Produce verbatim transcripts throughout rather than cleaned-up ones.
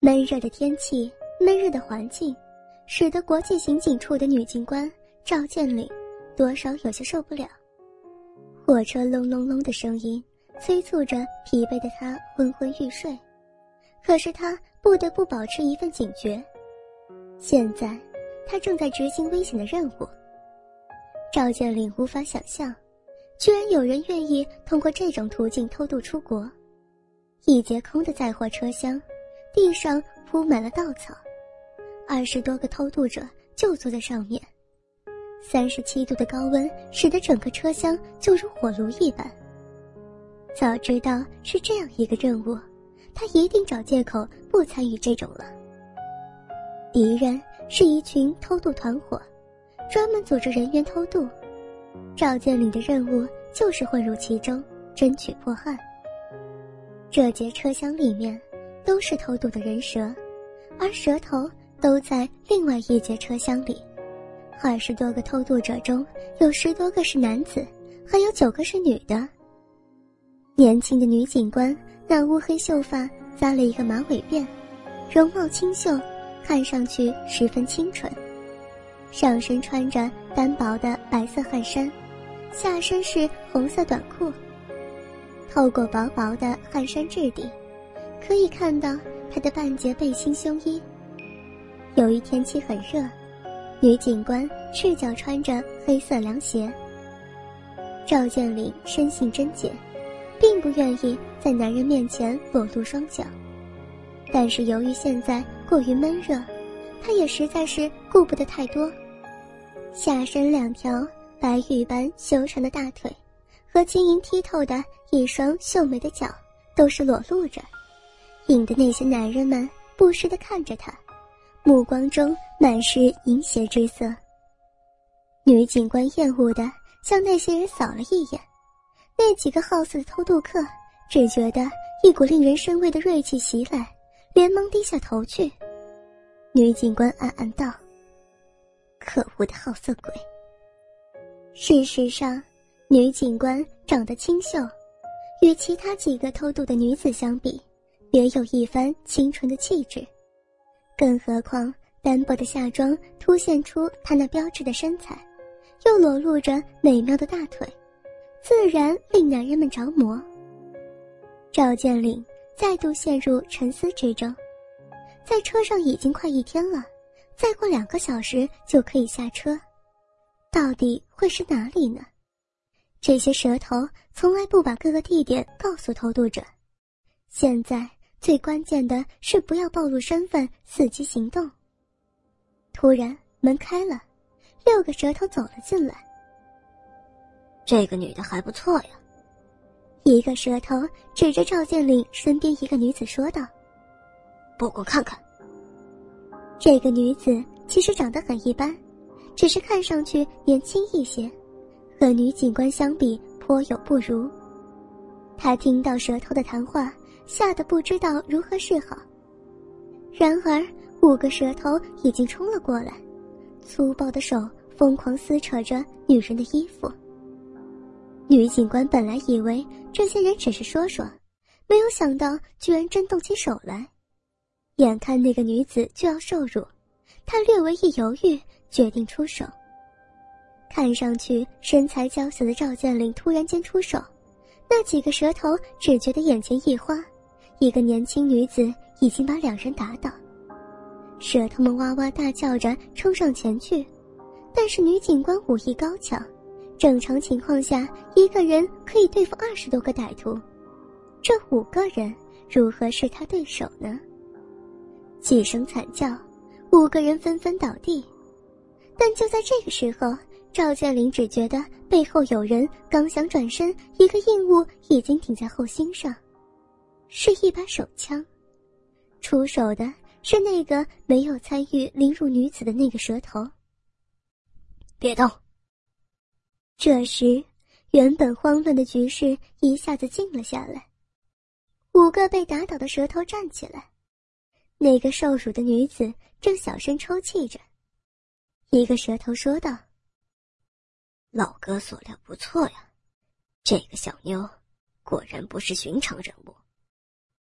闷热的天气，闷热的环境，使得国际刑警处的女警官赵建岭多少有些受不了。火车隆隆隆的声音催促着疲惫的他昏昏欲睡，可是他不得不保持一份警觉。现在他正在执行危险的任务。赵建岭无法想象，居然有人愿意通过这种途径偷渡出国。一节空的载货车厢，地上铺满了稻草，二十多个偷渡者就坐在上面。三十七度的高温使得整个车厢就如火炉一般。早知道是这样一个任务，他一定找借口不参与这种了。敌人是一群偷渡团伙，专门组织人员偷渡。赵建岭的任务就是混入其中，争取破案。这节车厢里面都是偷渡的人蛇，而蛇头都在另外一节车厢里。二十多个偷渡者中有十多个是男子，还有九个是女的。年轻的女警官那乌黑秀发扎了一个马尾辫，容貌清秀，看上去十分清纯。上身穿着单薄的白色汗衫，下身是红色短裤。透过薄薄的汗衫质地，可以看到她的半截背心胸衣。由于天气很热，女警官赤脚穿着黑色凉鞋。赵建岭生性贞洁，并不愿意在男人面前裸露双脚，但是由于现在过于闷热，他也实在是顾不得太多。下身两条白玉般修长的大腿和晶莹剔透的一双秀美的脚都是裸露着，引得那些男人们不时地看着他，目光中满是淫邪之色。女警官厌恶地向那些人扫了一眼，那几个好色的偷渡客只觉得一股令人生畏的锐气袭来，连忙低下头去。女警官暗暗道：可恶的好色鬼。事实上，女警官长得清秀，与其他几个偷渡的女子相比，别有一番清纯的气质。更何况单薄的夏装凸显出她那标致的身材，又裸露着美妙的大腿，自然令男人们着魔。赵建岭再度陷入沉思之中。在车上已经快一天了，再过两个小时就可以下车，到底会是哪里呢？这些蛇头从来不把各个地点告诉偷渡者，现在最关键的是不要暴露身份，伺机行动。突然门开了，六个蛇头走了进来。 这个女的还不错呀。 一个蛇头指着赵建岭身边一个女子说道： 不过看看。 这个女子其实长得很一般，只是看上去年轻一些，和女警官相比颇有不如。她听到蛇头的谈话，吓得不知道如何是好。然而五个蛇头已经冲了过来，粗暴的手疯狂撕扯着女人的衣服。女警官本来以为这些人只是说说，没有想到居然真动起手来。眼看那个女子就要受辱，她略微一犹豫，决定出手。看上去身材娇小的赵建岭突然间出手，那几个蛇头只觉得眼前一花，一个年轻女子已经把两人打倒。蛇头们哇哇大叫着冲上前去，但是女警官武艺高强，正常情况下一个人可以对付二十多个歹徒，这五个人如何是他对手呢？几声惨叫，五个人纷纷倒地。但就在这个时候，赵建岭只觉得背后有人，刚想转身，一个硬物已经顶在后心上，是一把手枪。出手的是那个没有参与凌辱女子的那个蛇头。 别动。 这时原本慌乱的局势一下子静了下来，五个被打倒的蛇头站起来，那个受辱的女子正小声抽泣着。一个蛇头说道： 老哥所料不错呀，这个小妞果然不是寻常人物。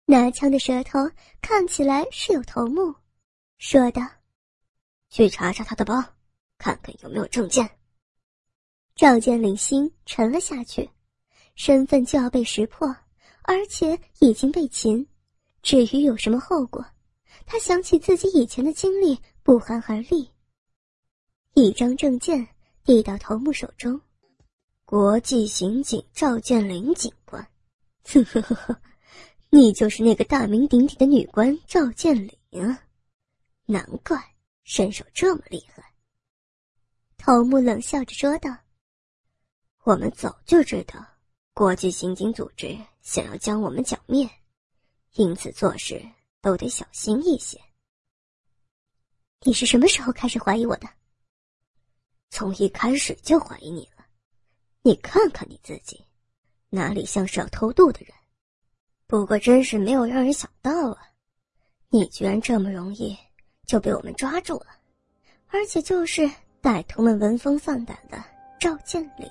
拿枪的舌头看起来是有头目，说道：“ 去查查他的包，看看有没有证件。” 赵建领心沉了下去，身份就要被识破，而且已经被擒，至于有什么后果，他想起自己以前的经历，不寒而栗。一张证件递到头目手中：“ 国际刑警赵建林警官。”呵呵呵呵，你就是那个大名鼎鼎的女官赵建林啊，难怪身手这么厉害。 头目冷笑着说道：“ 我们早就知道国际刑警组织想要将我们剿灭，因此做事都得小心一些。”“ 你是什么时候开始怀疑我的？”“ 从一开始就怀疑你了。你看看你自己，哪里像是要偷渡的人？不过真是没有让人想到啊，你居然这么容易就被我们抓住了，而且就是歹徒们闻风丧胆的赵建林。”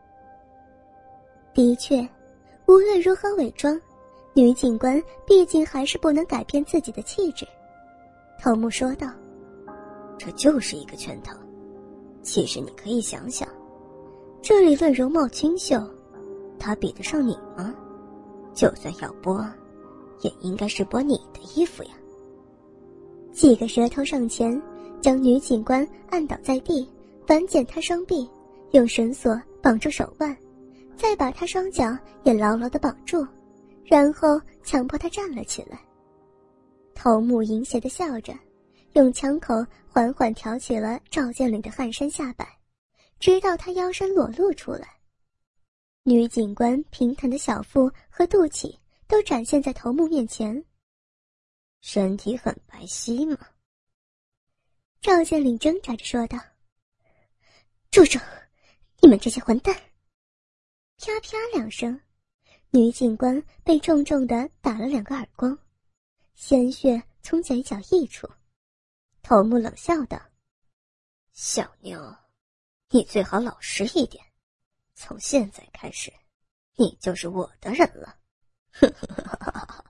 的确，无论如何伪装，女警官毕竟还是不能改变自己的气质。头目说道：“ 这就是一个圈套。其实你可以想想，这里论容貌清秀，他比得上你吗？就算要剥，也应该是剥你的衣服呀。” 几个舌头上前，将女警官按倒在地，反剪她双臂，用绳索绑住手腕，再把她双脚也牢牢地绑住，然后强迫她站了起来。头目淫邪地笑着，用枪口缓缓挑起了赵建林的汗衫下摆，直到他腰身裸露出来。女警官平坦的小腹和肚脐都展现在头目面前。 “身体很白皙吗？” 赵建林挣扎着说道。“住手！你们这些混蛋！”啪啪两声，女警官被重重地打了两个耳光，鲜血从嘴角溢出。头目冷笑道：“ 小妞，你最好老实一点，从现在开始，你就是我的人了。”呵呵呵呵呵。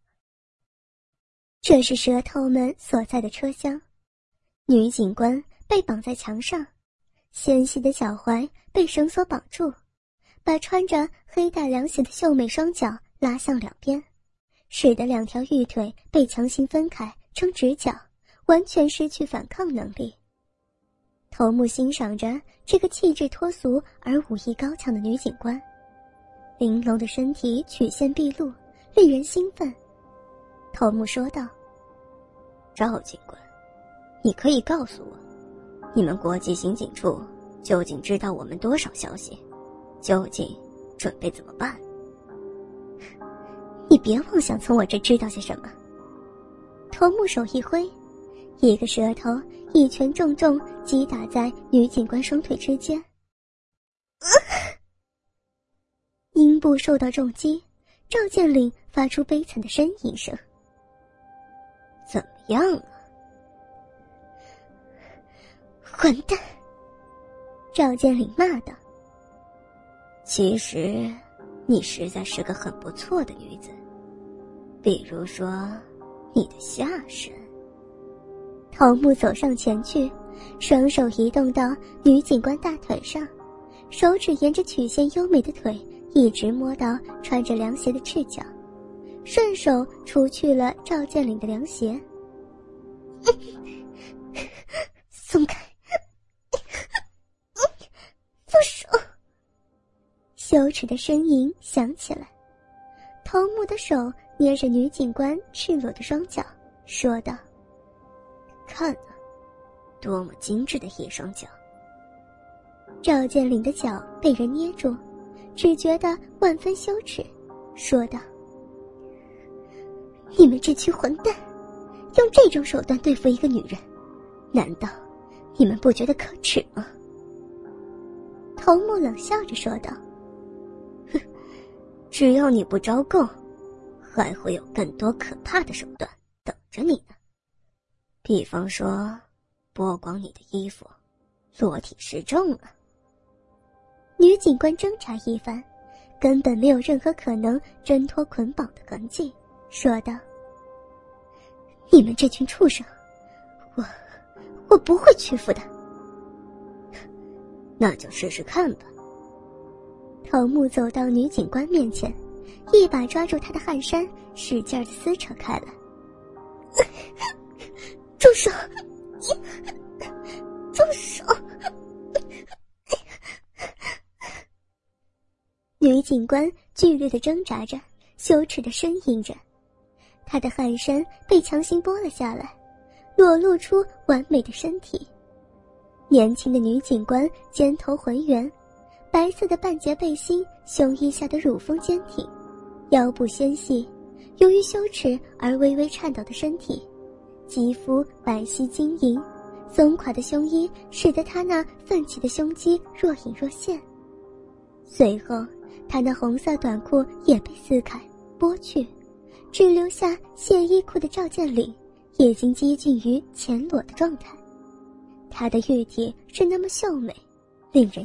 这是蛇头们所在的车厢，女警官被绑在墙上，纤细的脚踝被绳索绑住，把穿着黑带凉鞋的秀美双脚拉向两边，使得两条玉腿被强行分开成直角，完全失去反抗能力。头目欣赏着这个气质脱俗而武艺高强的女警官，玲珑的身体曲线毕露，令人兴奋。头目说道：“ 赵警官，你可以告诉我，你们国际刑警处究竟知道我们多少消息？究竟准备怎么办？”“ 你别妄想从我这知道些什么。”头目手一挥，一个舌头一拳重重击打在女警官双腿之间，阴部受到重击，赵建林发出悲惨的呻吟声。 “怎么样啊？”“ 混蛋！”赵建林骂道。 “其实你实在是个很不错的女子，比如说你的下身。” 头目走上前去，双手移动到女警官大腿上，手指沿着曲线优美的腿一直摸到穿着凉鞋的赤脚，顺手除去了赵建林的凉鞋。“松开！放手！”羞耻的呻吟响起来。头目的手捏着女警官赤裸的双脚，说道：“ 看啊，多么精致的一双脚！” 赵建林的脚被人捏住，只觉得万分羞耻，说道：“你们这群混蛋，用这种手段对付一个女人，难道你们不觉得可耻吗？”头目冷笑着说道：“ 哼，只要你不招供，还会有更多可怕的手段等着你呢。比方说，剥光你的衣服，裸体示众啊。” 女警官挣扎一番，根本没有任何可能挣脱捆绑的痕迹， 说道：“你们这群畜生，我我不会屈服的。” 那就试试看吧。 头目走到女警官面前，一把抓住她的汗衫，使劲地撕扯开来。住手！住手！女警官剧烈地挣扎着，羞耻地呻吟着，她的汗衫被强行剥了下来，裸露出完美的身体。年轻的女警官肩头浑圆，白色的半截背心，胸衣下的乳峰坚挺，腰部纤细，由于羞耻而微微颤抖的身体，肌肤白皙晶莹，松垮的胸衣使得她那奋起的胸肌若隐若现。随后她那红色短裤也被撕开剥去，只留下亵衣裤的赵建领已经接近于全裸的状态。她的玉体是那么秀美，令人